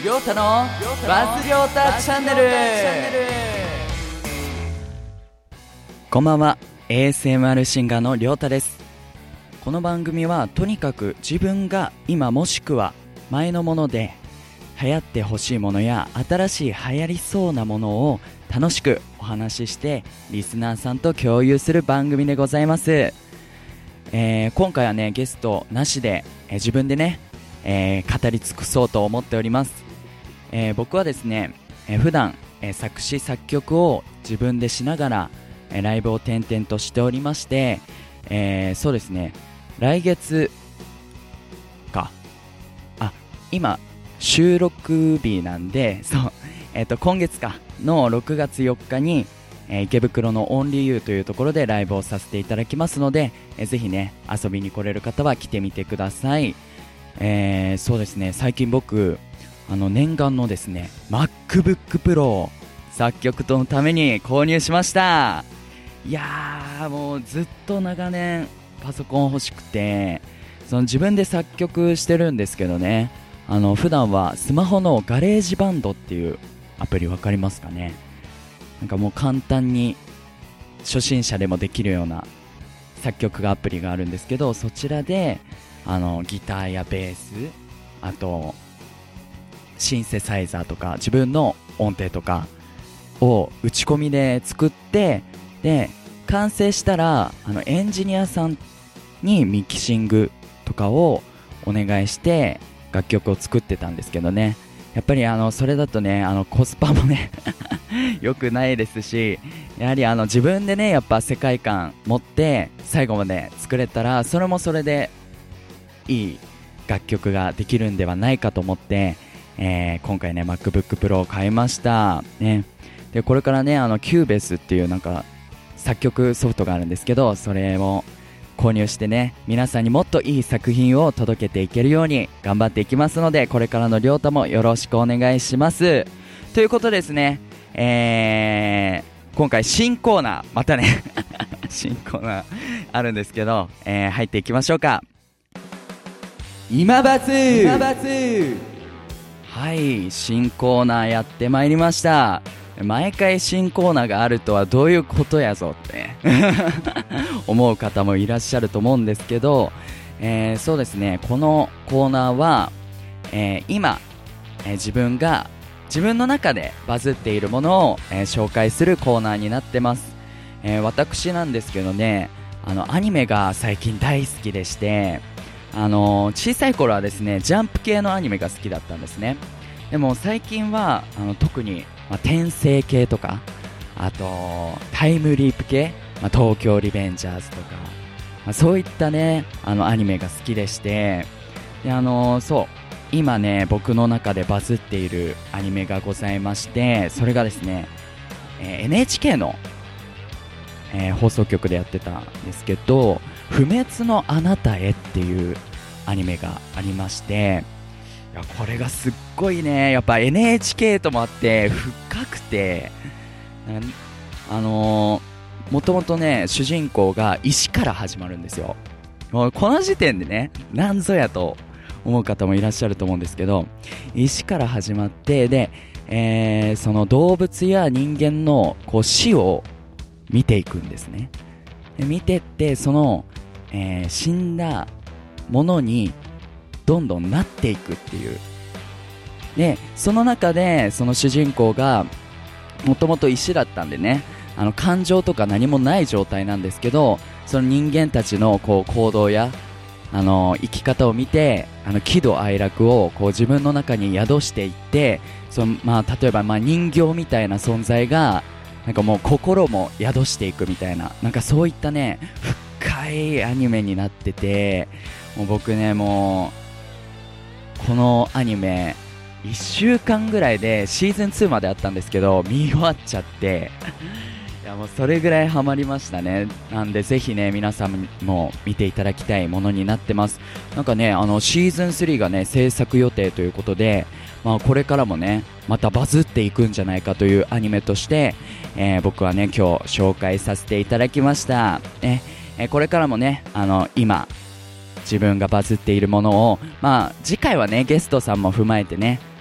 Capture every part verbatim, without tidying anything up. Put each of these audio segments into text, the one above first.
りょうたのバズりょうたチャンネル。こんばんは、 エーエスエムアール シンガーのりょうたです。この番組はとにかく自分が今もしくは前のもので流行ってほしいものや新しい流行りそうなものを楽しくお話ししてリスナーさんと共有する番組でございます。えー、今回はねゲストなしで、えー、自分でね、えー、語り尽くそうと思っております。えー、僕はですね、えー、普段、えー、作詞作曲を自分でしながら、えー、ライブを転々としておりまして、えー、そうですね、来月かあ今収録日なんでそう、えー、と今月かのろくがつよっかに、えー、池袋のオンリーユーというところでライブをさせていただきますので、えー、ぜひね遊びに来れる方は来てみてください。えー、そうですね、最近僕あの念願のですね MacBook Pro を作曲のために購入しました。いやーもうずっと長年パソコン欲しくて、その自分で作曲してるんですけどね、あの普段はスマホのガレージバンドっていうアプリわかりますかね。なんかもう簡単に初心者でもできるような作曲がアプリがあるんですけど、そちらであのギターやベース、あとシンセサイザーとか自分の音程とかを打ち込みで作って、で完成したらあのエンジニアさんにミキシングとかをお願いして楽曲を作ってたんですけどね、やっぱりあのそれだとねあのコスパもね良くないですし、やはりあの自分でねやっぱ世界観持って最後まで作れたらそれもそれでいい楽曲ができるんではないかと思って、えー、今回ね MacBook Pro を買いました、ね、でこれからねあの Cubase っていうなんか作曲ソフトがあるんですけど、それを購入してね皆さんにもっといい作品を届けていけるように頑張っていきますので、これからのりょうたもよろしくお願いしますということですね。えー、今回新コーナーまたね新コーナーあるんですけど、えー、入っていきましょうか。今バズ今バズはい、新コーナーやってまいりました。毎回新コーナーがあるとはどういうことやぞって思う方もいらっしゃると思うんですけど、えー、そうですね、このコーナーは、えー、今、えー、自分が自分の中でバズっているものを、えー、紹介するコーナーになってます。えー、私なんですけどね、あのアニメが最近大好きでして、あのー、小さい頃はですねジャンプ系のアニメが好きだったんですね。でも最近はあの特に、まあ、転生系とか、あとタイムリープ系、まあ、東京リベンジャーズとか、まあ、そういったねあのアニメが好きでして、であのー、そう今ね僕の中でバズっているアニメがございまして、それがですね、えー、エヌエイチケー の、えー、放送局でやってたんですけど、不滅のあなたへっていうアニメがありまして、いやこれがすっごいねやっぱ エヌエイチケー ともあって深くて、あのー、もともとね主人公が石から始まるんですよ。もうこの時点でねなんぞやと思う方もいらっしゃると思うんですけど、石から始まって、で、えー、その動物や人間のこう死を見ていくんですね。で見てってその、えー、死んだものにどんどんなっていくっていう。でその中でその主人公がもともと石だったんでね、あの感情とか何もない状態なんですけど、その人間たちのこう行動やあの生き方を見て、あの喜怒哀楽をこう自分の中に宿していって、その、まあ、例えばまあ人形みたいな存在がなんかもう心も宿していくみたいな、なんかそういったね深いアニメになってて、もう僕ねもうこのアニメいっしゅうかんぐらいでシーズンツーまであったんですけど見終わっちゃっていやもうそれぐらいハマりましたね。なんでぜひね皆さんも見ていただきたいものになってます。なんかねあのシーズンスリーがね制作予定ということで、まあ、これからもねまたバズっていくんじゃないかというアニメとして、えー、僕はね今日紹介させていただきました、ねえー、これからもねあの今自分がバズっているものを、まあ次回はねゲストさんも踏まえてね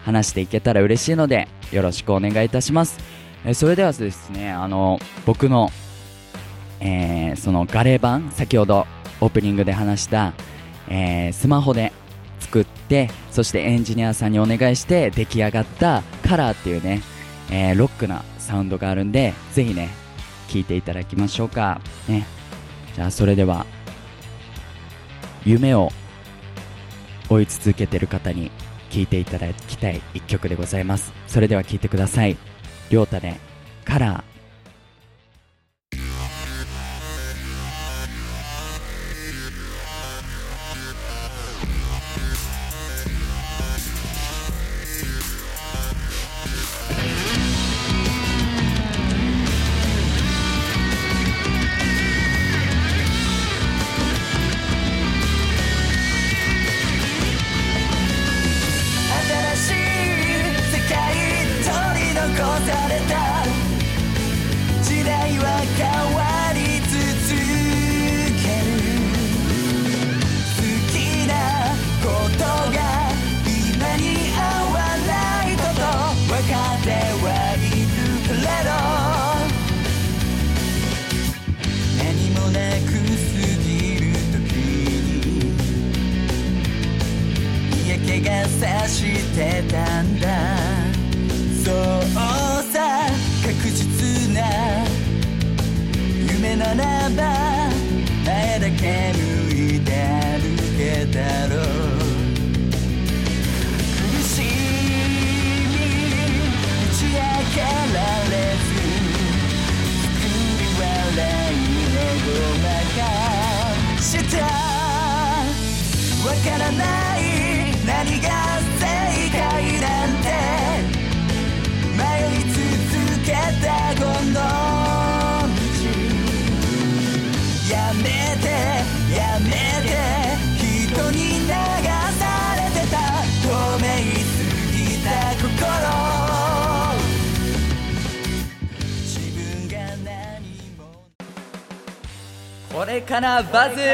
話していけたら嬉しいのでよろしくお願いいたします。えー、それではですね、あの僕の、えー、そのガレ版、先ほどオープニングで話した、えー、スマホで作って、そしてエンジニアさんにお願いして出来上がったカラーっていうね、えー、ロックなサウンドがあるんで、ぜひね聴いていただきましょうかね。じゃあそれでは、夢を追い続けている方に聴いていただきたい一曲でございます。それでは聴いてください。りょうたでカラー。 差してたんだ。そうさ、確実な夢ならば前だけ向いて歩けたろう。苦しみ打ち明けられず作り笑いをごまかしたわからない何が正解なんて迷い続けたこの道。やめてやめて人に流されてた透明すぎた心。自分が何も。 これからバズ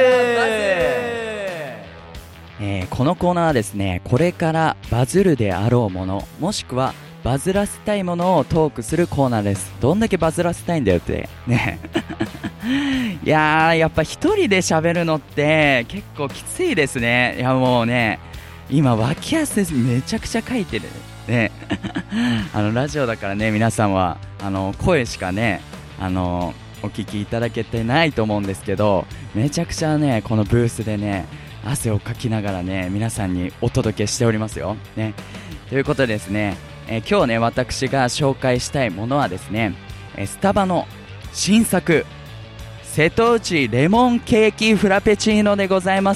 えー、このコーナーはですね、これからバズるであろうもの、もしくはバズらせたいものをトークするコーナーです。どんだけバズらせたいんだよってねいやー、やっぱ一人で喋るのって結構きついですね。いやもうね、今脇汗めちゃくちゃかいてるねあのラジオだからね、皆さんはあの声しかね、あのお聞きいただけてないと思うんですけど、めちゃくちゃね、このブースでね汗をかきながらね、皆さんにお届けしておりますよ、ね、ということでですね、えー、今日ね私が紹介したいものはですね、えー、スタバの新作瀬戸内レモンケーキフラペチーノでございます。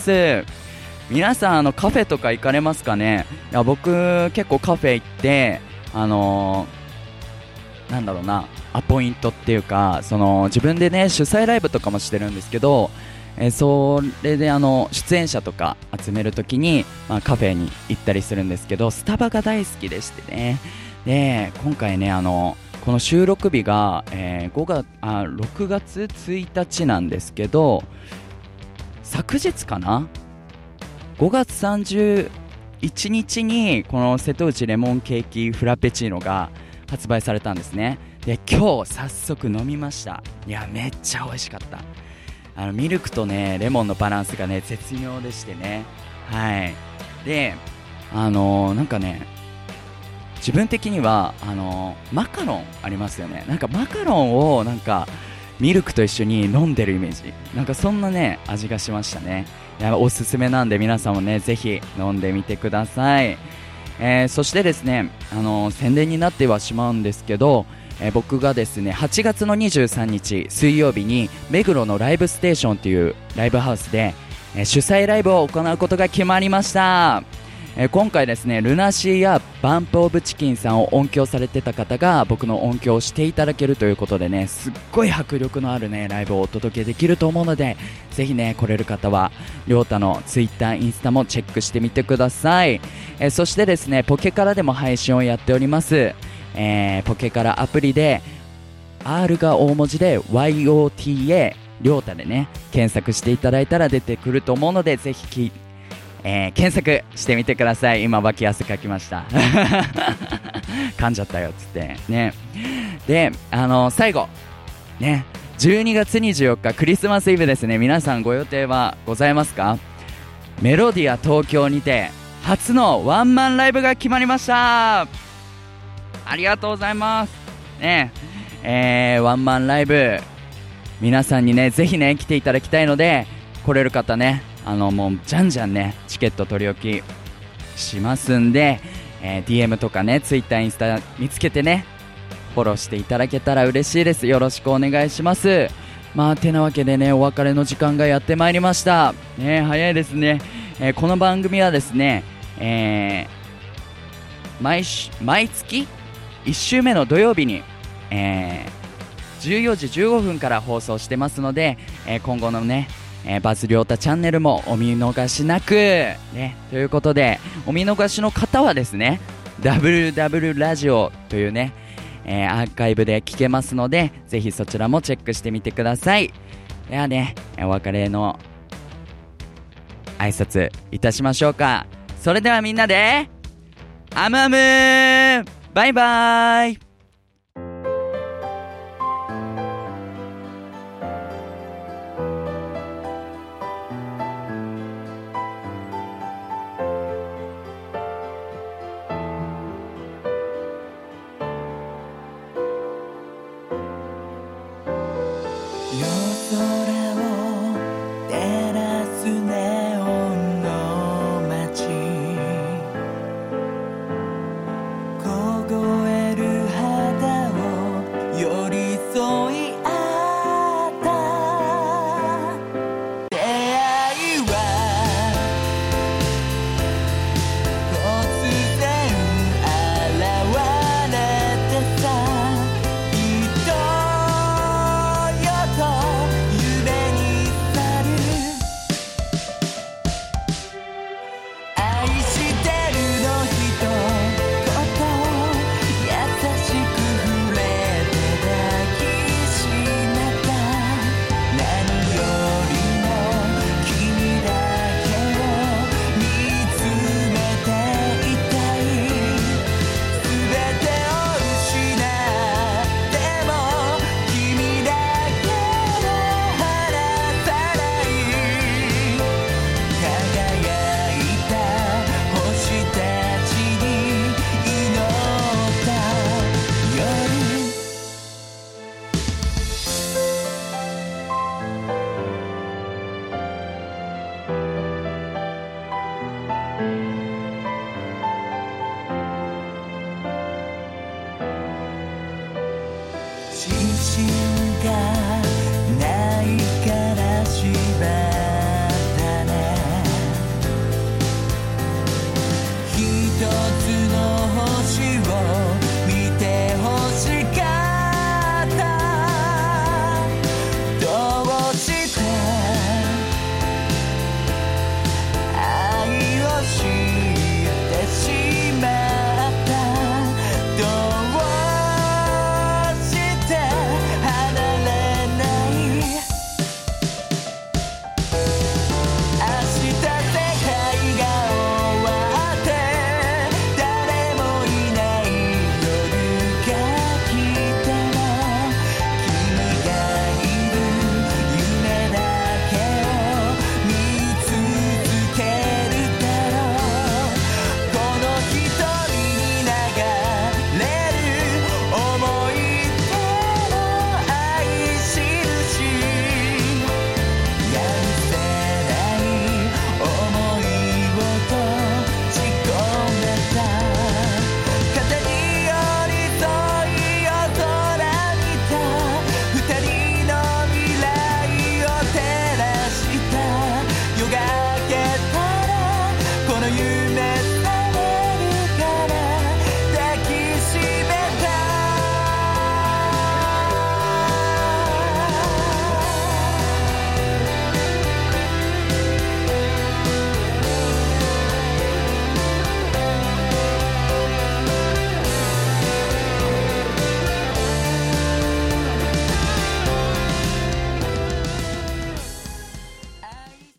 皆さんあのカフェとか行かれますかね。いや僕結構カフェ行ってあのー、なんだろうなアポイントっていうか、その自分でね主催ライブとかもしてるんですけど、えー、それであの出演者とか集めるときに、まあ、カフェに行ったりするんですけど、スタバが大好きでしてね。で今回ね、あのこの収録日が、えー、ごがつあろくがつついたちなんですけど、昨日かな、ごがつさんじゅういちにちにこの瀬戸内レモンケーキフラペチーノが発売されたんですね。で今日早速飲みました。いやめっちゃ美味しかった。あのミルクとねレモンのバランスがね絶妙でしてね。はいであのー、なんかね自分的にはあのー、マカロンありますよね。なんかマカロンをなんかミルクと一緒に飲んでるイメージ、なんかそんなね味がしましたね。いやおすすめなんで皆さんもねぜひ飲んでみてください。えー、そしてですね、あのー、宣伝になってはしまうんですけど、えー、僕がですねはちがつのにじゅうさんにち水曜日に目黒のライブステーションというライブハウスで、えー、主催ライブを行うことが決まりました。えー、今回ですねルナシーやバンプオブチキンさんを音響されてた方が僕の音響をしていただけるということでね、すっごい迫力のあるねライブをお届けできると思うので、ぜひね来れる方はりょうたのツイッターインスタもチェックしてみてください。えー、そしてですねポケカラでも配信をやっております。えー、ポケカラアプリで R が大文字で ワイオーティーエー りょうたでね検索していただいたら出てくると思うので、ぜひきえー、検索してみてください。今脇汗かきました噛んじゃったよっつってね。で、あのー、最後ね、じゅうにがつにじゅうよっかクリスマスイブですね。皆さんご予定はございますか？メロディア東京にて初のワンマンライブが決まりました。ありがとうございますね。えー、ワンマンライブ皆さんにねぜひね来ていただきたいので、来れる方ね、あのもうじゃんじゃんねチケット取り置きしますんで、えー、ディーエム とかねツイッターインスタ見つけてねフォローしていただけたら嬉しいです。よろしくお願いします。まあてなわけでね、お別れの時間がやってまいりましたね。早いですね。えー、この番組はですね、えー、毎し毎月いっ週目の土曜日に、えー、じゅうよじじゅうごふんから放送してますので、えー、今後のね、えー、バズりょうたチャンネルもお見逃しなくね。ということで、お見逃しの方はですね ダブリューダブリュー ラジオというね、えー、アーカイブで聞けますので、ぜひそちらもチェックしてみてください。ではね、お別れの挨拶いたしましょうか。それではみんなでアムアムーバイバイ。 夜空を照らすネオンの街、凍える肌を寄り添い合った出会いは突然現れてさ、自信がないから縛ったね。一つの星を見てほしかった。どうして愛を知ってしまった。どう夢